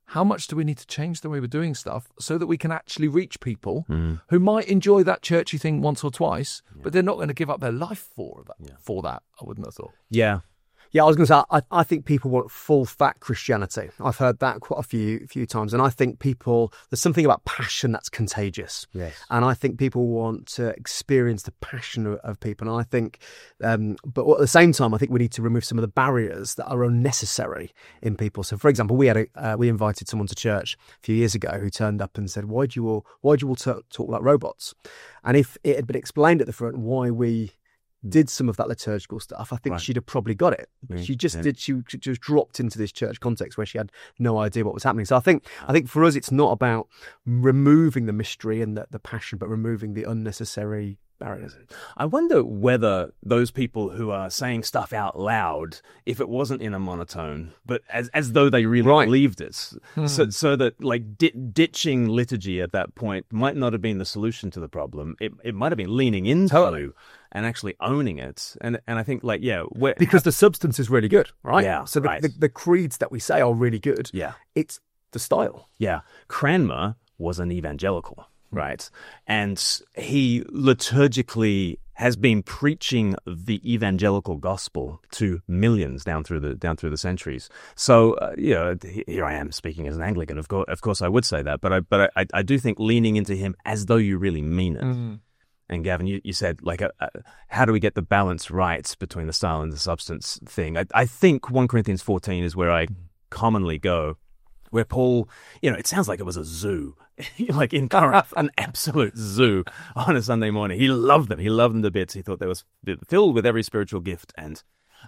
how much do we need to change the way we're doing stuff so that we can actually reach people who might enjoy that churchy thing once or twice, but they're not going to give up their life for that. I wouldn't have thought. Yeah. Yeah, I was going to say, I think people want full-fat Christianity. I've heard that quite a few times. And I think there's something about passion that's contagious. Yes. And I think people want to experience the passion of people. And I think, but at the same time, I think we need to remove some of the barriers that are unnecessary in people. So, for example, we invited someone to church a few years ago who turned up and said, why do you all talk like robots? And if it had been explained at the front why we did some of that liturgical stuff, I think she'd have probably got it. She just dropped into this church context where she had no idea what was happening. So I think for us, it's not about removing the mystery and the passion, but removing the unnecessary barriers. I wonder whether those people who are saying stuff out loud, if it wasn't in a monotone, but as though they really believed it, so that like ditching liturgy at that point might not have been the solution to the problem. It might have been leaning into and actually owning it. And I think because the substance is really good, right? Yeah. So the creeds that we say are really good. Yeah. It's the style. Yeah. Cranmer was an evangelical. Right. And he liturgically has been preaching the evangelical gospel to millions down through the centuries. So, here I am speaking as an Anglican. Of course, I would say that. But I do think leaning into him as though you really mean it. Mm-hmm. And Gavin, you said, how do we get the balance right between the style and the substance thing? I think 1 Corinthians 14 is where I commonly go, where Paul, it sounds like it was a zoo, like in Corinth, an absolute zoo on a Sunday morning. He loved them. He loved them to bits. He thought they was filled with every spiritual gift, and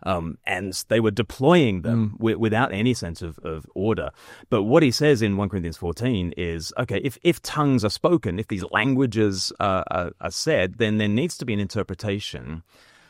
they were deploying them without any sense of order. But what he says in 1 Corinthians 14 is, okay, if tongues are spoken, if these languages are said, then there needs to be an interpretation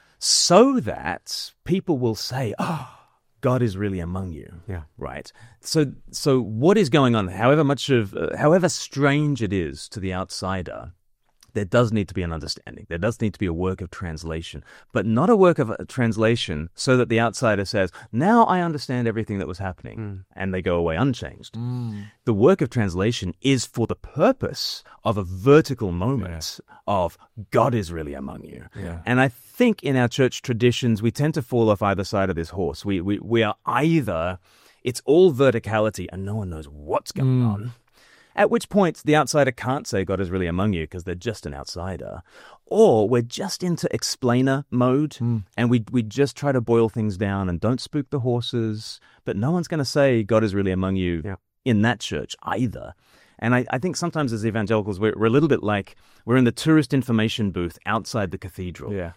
so that people will say, God is really among you. Yeah. Right. So what is going on? However strange it is to the outsider, there does need to be an understanding. There does need to be a work of translation, but not a work of translation so that the outsider says, now I understand everything that was happening, and they go away unchanged. The work of translation is for the purpose of a vertical moment of God is really among you. Yeah. And I think in our church traditions, we tend to fall off either side of this horse. We are either, it's all verticality and no one knows what's going on, at which point the outsider can't say God is really among you because they're just an outsider. Or we're just into explainer mode and we just try to boil things down and don't spook the horses, but no one's going to say God is really among you in that church either. And I think sometimes as evangelicals, we're a little bit like we're in the tourist information booth outside the cathedral. Yeah.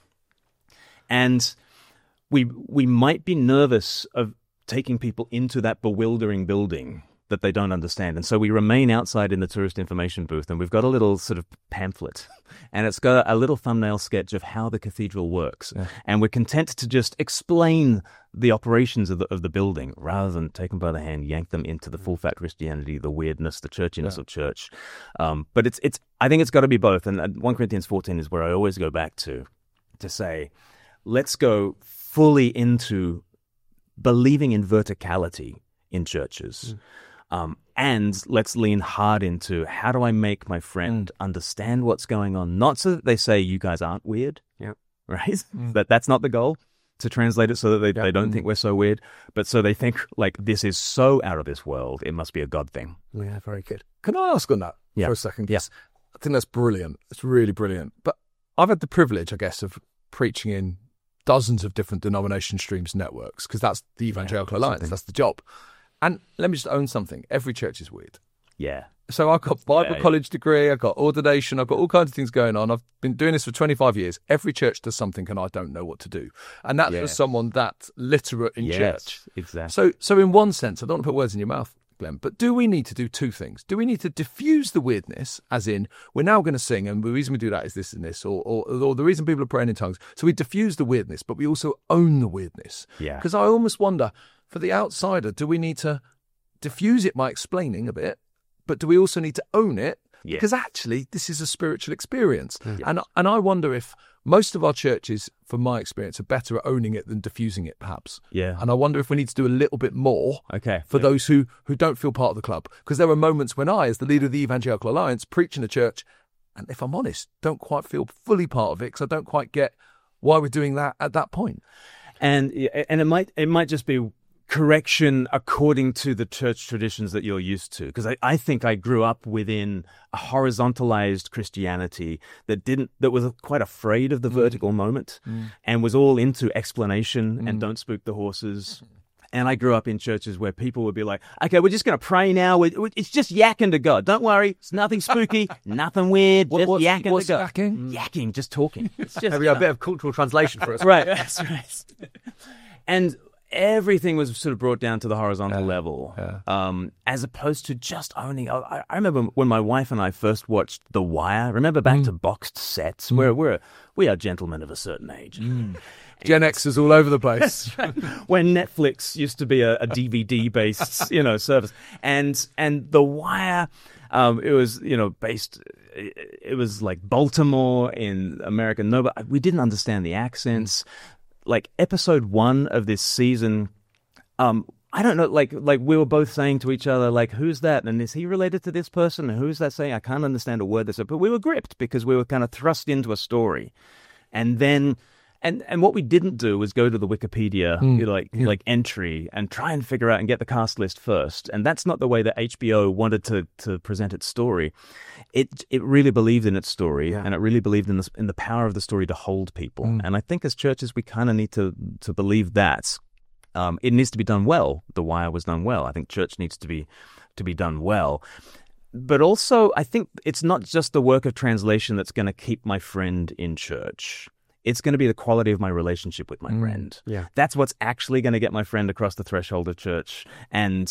And we might be nervous of taking people into that bewildering building that they don't understand. And so we remain outside in the tourist information booth, and we've got a little sort of pamphlet, and it's got a little thumbnail sketch of how the cathedral works. Yeah. And we're content to just explain the operations of the building rather than take them by the hand, yank them into the full fat Christianity, the weirdness, the churchiness of church. But I think it's got to be both. And 1 Corinthians 14 is where I always go back to say, let's go fully into believing in verticality in churches. And let's lean hard into how do I make my friend understand what's going on? Not so that they say you guys aren't weird, right? That's not the goal, to translate it so that they don't think we're so weird, but so they think like this is so out of this world, it must be a God thing. Yeah, very good. Can I ask on that for a second? Yes. I think that's brilliant. It's really brilliant. But I've had the privilege, I guess, of preaching in dozens of different denomination streams networks, because that's the Evangelical Alliance. That's the job. And let me just own something. Every church is weird. Yeah. So I've got Bible college degree, I've got ordination, I've got all kinds of things going on. I've been doing this for 25 years. Every church does something and I don't know what to do. And that's for someone that literate in church. Exactly. So in one sense, I don't want to put words in your mouth, Glenn, but do we need to do two things? Do we need to diffuse the weirdness, as in we're now going to sing and the reason we do that is this and this, or the reason people are praying in tongues. So we diffuse the weirdness, but we also own the weirdness. Yeah. Because I almost wonder, for the outsider, do we need to diffuse it by explaining a bit, but do we also need to own it Yeah. Because actually, this is a spiritual experience. And I wonder if most of our churches, from my experience, are better at owning it than diffusing it, perhaps. Yeah. And I wonder if we need to do a little bit more for Yeah. those who don't feel part of the club. Because there are moments when I, as the leader of the Evangelical Alliance, preach in a church, and if I'm honest, don't quite feel fully part of it because I don't quite get why we're doing that at that point. And it might just be correction according to the church traditions that you're used to. Because I think I grew up within a horizontalized Christianity that was quite afraid of the vertical moment and was all into explanation and don't spook the horses. And I grew up in churches where people would be like, okay, we're just going to pray now. It's just yakking to God. Don't worry. It's nothing spooky, nothing weird. Just yakking what's to God. yakking? Yakking, just talking. It's just, Have you got a bit of cultural translation for us? Right. That's right. And everything was sort of brought down to the horizontal level, as opposed to just owning. I remember when my wife and I first watched The Wire. Remember back to boxed sets, where we are gentlemen of a certain age. Gen X is all over the place. When Netflix used to be a DVD-based, service, and The Wire, it was based. It was like Baltimore in America. No, but we didn't understand the accents. Like episode 1 of this season, I don't know. Like we were both saying to each other, like, who's that? And is he related to this person? And who's that saying? I can't understand a word they said, but we were gripped because we were kind of thrust into a story, and then. And what we didn't do was go to the Wikipedia like entry and try and figure out and get the cast list first. And that's not the way that HBO wanted to present its story. It really believed in its story, and it really believed in the power of the story to hold people. And I think as churches we kind of need to believe that. It needs to be done well. The Wire was done well. I think church needs to be done well. But also, I think it's not just the work of translation that's going to keep my friend in church. It's going to be the quality of my relationship with my friend. Yeah. That's what's actually going to get my friend across the threshold of church. And,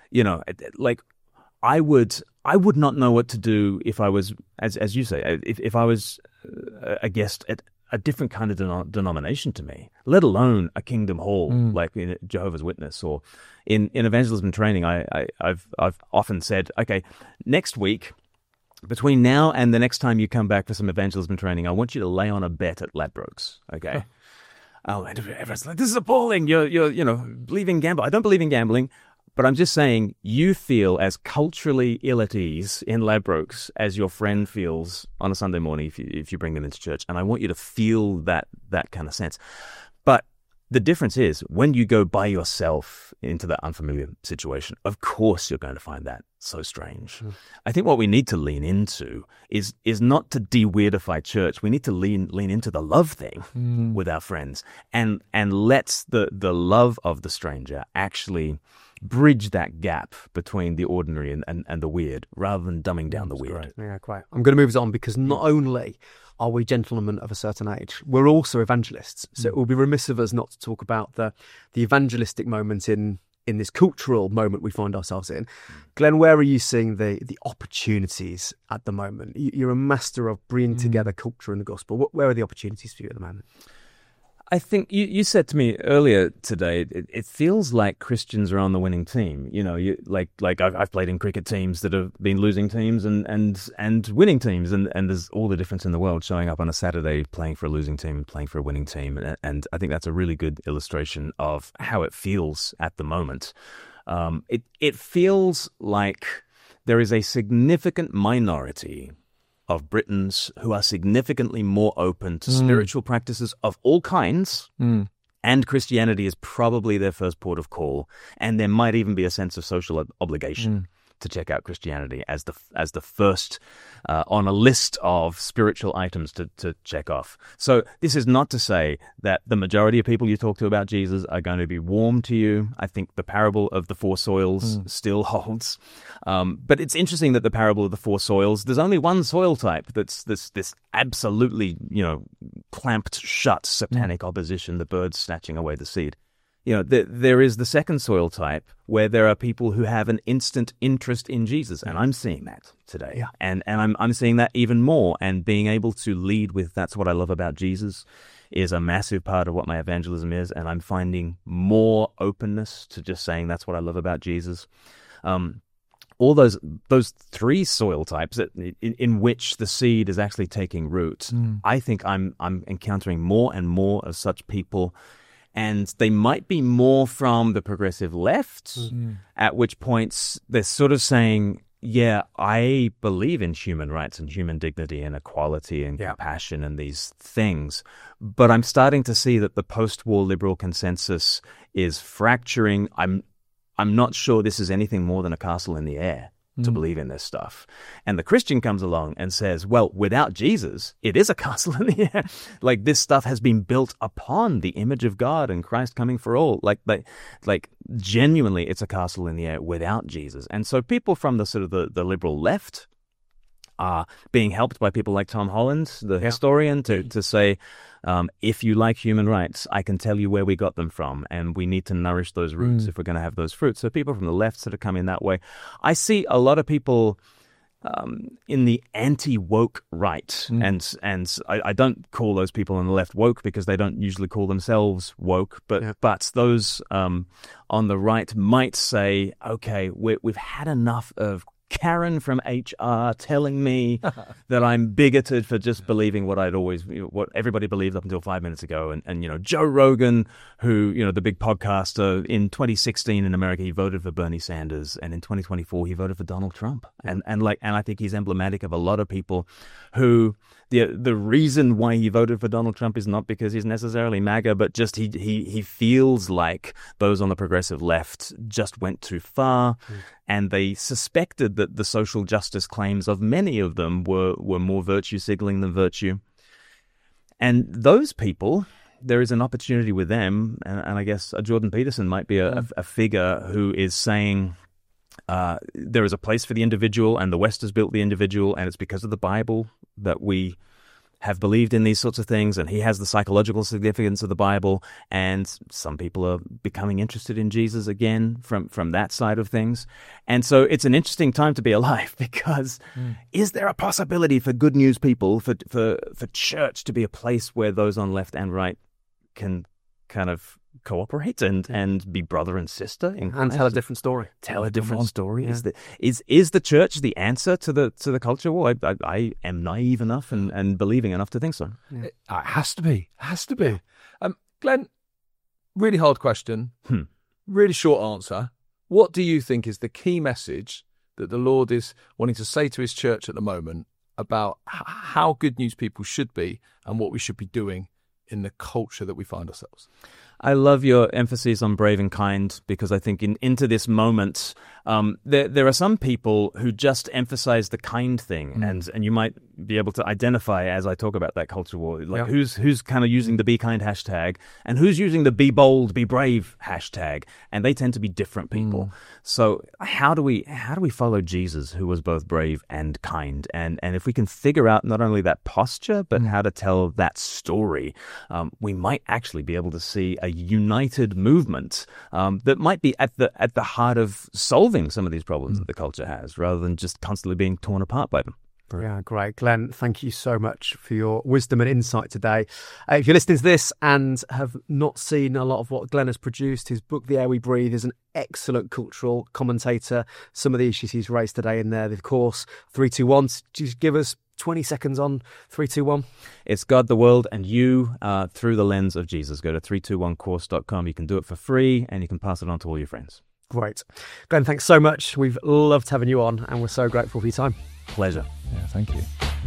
I would not know what to do if I was, as you say, if I was a guest at a different kind of denomination to me, let alone a Kingdom Hall like in Jehovah's Witness or in evangelism training. I've often said, okay, next week, between now and the next time you come back for some evangelism training, I want you to lay on a bet at Ladbrokes, okay? And everyone's like, this is appalling. You're believing gamble. I don't believe in gambling, but I'm just saying you feel as culturally ill at ease in Ladbrokes as your friend feels on a Sunday morning if you bring them into church. And I want you to feel that kind of sense. But the difference is when you go by yourself into that unfamiliar situation, of course you're going to find that so strange. I think what we need to lean into is not to de-weirdify church. We need to lean into the love thing with our friends and let the love of the stranger actually bridge that gap between the ordinary and the weird rather than dumbing down the weird. Yeah, quite. I'm going to move it on because not only are we gentlemen of a certain age, we're also evangelists. So it will be remiss of us not to talk about the evangelistic moment in this cultural moment we find ourselves in. Glenn, where are you seeing the opportunities at the moment? You're a master of bringing together culture and the gospel. Where are the opportunities for you at the moment? I think you said to me earlier today, it feels like Christians are on the winning team. I've played in cricket teams that have been losing teams and winning teams, and there's all the difference in the world showing up on a Saturday playing for a losing team and playing for a winning team. And I think that's a really good illustration of how it feels at the moment. It feels like there is a significant minority of Britons who are significantly more open to spiritual practices of all kinds, and Christianity is probably their first port of call, and there might even be a sense of social obligation to check out Christianity as the first on a list of spiritual items to check off. So this is not to say that the majority of people you talk to about Jesus are going to be warm to you. I think the parable of the 4 soils still holds. But it's interesting that the parable of the 4 soils, there's only one soil type that's this absolutely, clamped shut satanic opposition, the birds snatching away the seed. There is the second soil type where there are people who have an instant interest in Jesus, and I'm seeing that today. Yeah. And I'm seeing that even more, and being able to lead with that's what I love about Jesus is a massive part of what my evangelism is, and I'm finding more openness to just saying that's what I love about Jesus. all those three soil types in which the seed is actually taking root, I think I'm encountering more and more of such people, and they might be more from the progressive left, at which points they're sort of saying, yeah, I believe in human rights and human dignity and equality and compassion and these things, but I'm starting to see that the post-war liberal consensus is fracturing. I'm not sure this is anything more than a castle in the air to believe in this stuff. And the Christian comes along and says, well, without Jesus, it is a castle in the air. Like, this stuff has been built upon the image of God and Christ coming for all. Like genuinely, it's a castle in the air without Jesus. And so people from the sort of the liberal left are being helped by people like Tom Holland, the historian, to say, if you like human rights, I can tell you where we got them from, and we need to nourish those roots if we're going to have those fruits. So people from the left sort of come in that way. I see a lot of people in the anti-woke right, and I don't call those people on the left woke because they don't usually call themselves woke, but those on the right might say, okay, we've had enough of Karen from HR telling me that I'm bigoted for just believing what everybody believed up until 5 minutes ago. And Joe Rogan, who, the big podcaster, in 2016 in America, he voted for Bernie Sanders. And in 2024, he voted for Donald Trump. And I think he's emblematic of a lot of people who the reason why he voted for Donald Trump is not because he's necessarily MAGA, but just he feels like those on the progressive left just went too far. And they suspected that the social justice claims of many of them were more virtue signaling than virtue. And those people, there is an opportunity with them, and I guess Jordan Peterson might be a figure who is saying, there is a place for the individual, and the West has built the individual, and it's because of the Bible that we have believed in these sorts of things, and he has the psychological significance of the Bible, and some people are becoming interested in Jesus again from that side of things. And so it's an interesting time to be alive, because is there a possibility for good news people, for church to be a place where those on left and right can kind of cooperate and be brother and sister and tell a different story. Tell a different story. Yeah. Is the church the answer to the culture war? I am naive enough and believing enough to think so. Yeah. It has to be. Glenn, really hard question. Really short answer. What do you think is the key message that the Lord is wanting to say to his church at the moment about how good news people should be and what we should be doing in the culture that we find ourselves? I love your emphasis on brave and kind, because I think into this moment, there are some people who just emphasize the kind thing, and you might be able to identify as I talk about that culture war, like who's kind of using the be kind hashtag and who's using the be bold, be brave hashtag, and they tend to be different people. So how do we follow Jesus, who was both brave and kind, and if we can figure out not only that posture but how to tell that story, we might actually be able to see a united movement that might be at the heart of solving some of these problems that the culture has, rather than just constantly being torn apart by them. Yeah, great. Glenn, thank you so much for your wisdom and insight today. If you're listening to this and have not seen a lot of what Glenn has produced, his book, The Air We Breathe, is an excellent cultural commentator. Some of the issues he's raised today in there, of course, 321. Just give us 20 seconds on 321. It's God, the world, and you through the lens of Jesus. Go to 321course.com. You can do it for free, and you can pass it on to all your friends. Great. Glenn, thanks so much. We've loved having you on, and we're so grateful for your time. Pleasure. Yeah, thank you.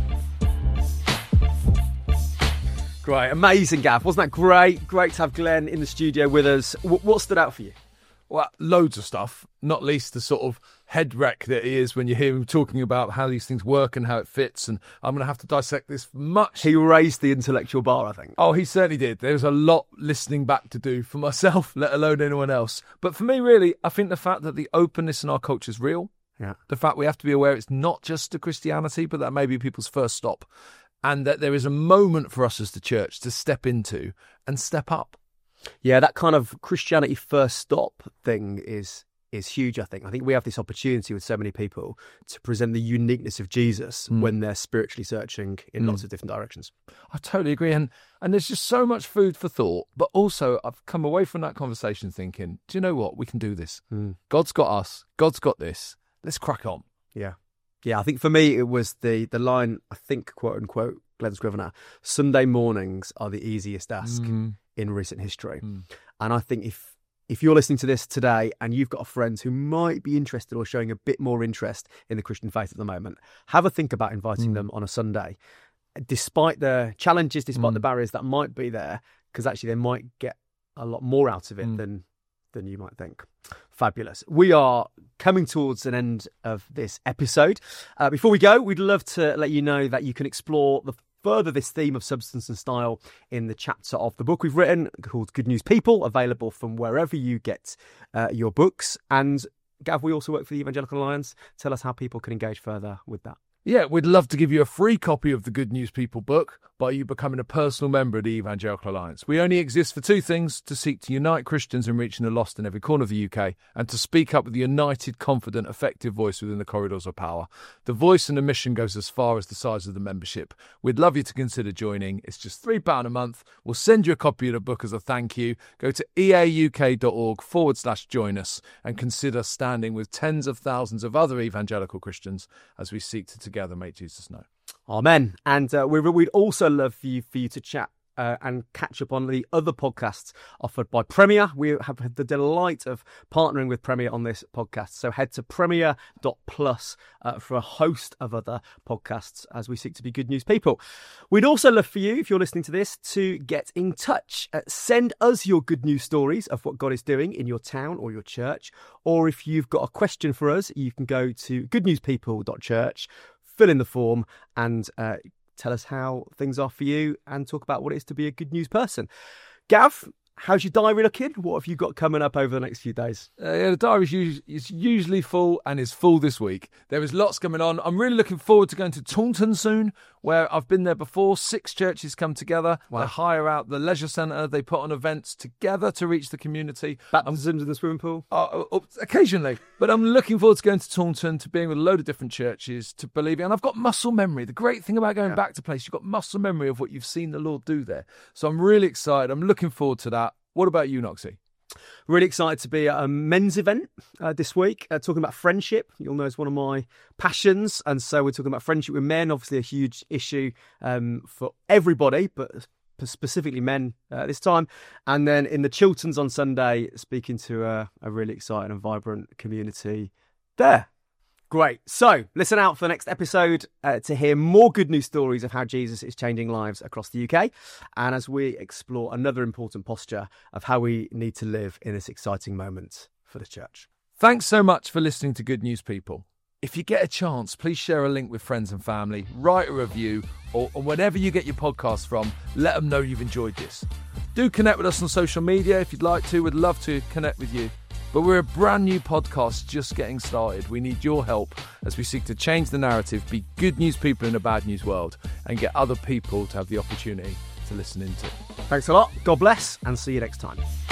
Great. Amazing, Gav. Wasn't that great? Great to have Glenn in the studio with us. What stood out for you? Well, loads of stuff, not least the sort of head wreck that he is when you hear him talking about how these things work and how it fits, and I'm going to have to dissect this much. He raised the intellectual bar, I think. Oh, he certainly did. There was a lot listening back to do for myself, let alone anyone else. But for me, really, I think the fact that the openness in our culture is real, the fact we have to be aware it's not just a Christianity, but that may be people's first stop, and that there is a moment for us as the church to step into and step up. Yeah, that kind of Christianity first stop thing is huge, I think. I think we have this opportunity with so many people to present the uniqueness of Jesus when they're spiritually searching in lots of different directions. I totally agree. And there's just so much food for thought. But also, I've come away from that conversation thinking, do you know what? We can do this. God's got us. God's got this. Let's crack on. Yeah. I think for me, it was the line, I think, quote unquote, Glenn Scrivener, Sunday mornings are the easiest ask in recent history. And I think if you're listening to this today and you've got a friend who might be interested or showing a bit more interest in the Christian faith at the moment, have a think about inviting them on a Sunday, despite the challenges, despite the barriers that might be there, because actually they might get a lot more out of it than you might think. Fabulous. We are coming towards an end of this episode. Before we go, we'd love to let you know that you can explore further this theme of substance and style in the chapter of the book we've written called Good News People, available from wherever you get your books. And Gav, we also work for the Evangelical Alliance. Tell us how people can engage further with that. Yeah, we'd love to give you a free copy of the Good News People book by you becoming a personal member of the Evangelical Alliance. We only exist for two things: to seek to unite Christians in reaching the lost in every corner of the UK, and to speak up with a united, confident, effective voice within the corridors of power. The voice and the mission goes as far as the size of the membership. We'd love you to consider joining. It's just £3 a month. We'll send you a copy of the book as a thank you. Go to eauk.org/join us and consider standing with tens of thousands of other evangelical Christians as we seek to together make Jesus known. Amen. And we'd also love for you to chat and catch up on the other podcasts offered by Premier. We have had the delight of partnering with Premier on this podcast. So head to premier.plus for a host of other podcasts as we seek to be good news people. We'd also love for you, if you're listening to this, to get in touch. Send us your good news stories of what God is doing in your town or your church. Or if you've got a question for us, you can go to goodnewspeople.church, fill in the form and tell us how things are for you and talk about what it is to be a good news person. Gav, how's your diary looking? What have you got coming up over the next few days? The diary is usually full and is full this week. There is lots coming on. I'm really looking forward to going to Taunton soon, where I've been there before. 6 churches come together. Wow. They hire out the leisure centre. They put on events together to reach the community. Baptisms in the swimming pool? Occasionally. But I'm looking forward to going to Taunton, to being with a load of different churches, to believing. And I've got muscle memory. The great thing about going back to place, you've got muscle memory of what you've seen the Lord do there. So I'm really excited. I'm looking forward to that. What about you, Noxie? Really excited to be at a men's event this week, talking about friendship. You'll know it's one of my passions. And so we're talking about friendship with men, obviously a huge issue for everybody, but specifically men this time. And then in the Chilterns on Sunday, speaking to a really exciting and vibrant community there. Great. So listen out for the next episode to hear more good news stories of how Jesus is changing lives across the UK. And as we explore another important posture of how we need to live in this exciting moment for the church. Thanks so much for listening to Good News People. If you get a chance, please share a link with friends and family, write a review, or whenever you get your podcast from, let them know you've enjoyed this. Do connect with us on social media if you'd like to. We'd love to connect with you. But we're a brand new podcast just getting started. We need your help as we seek to change the narrative, be good news people in a bad news world, and get other people to have the opportunity to listen into. Thanks a lot. God bless, and see you next time.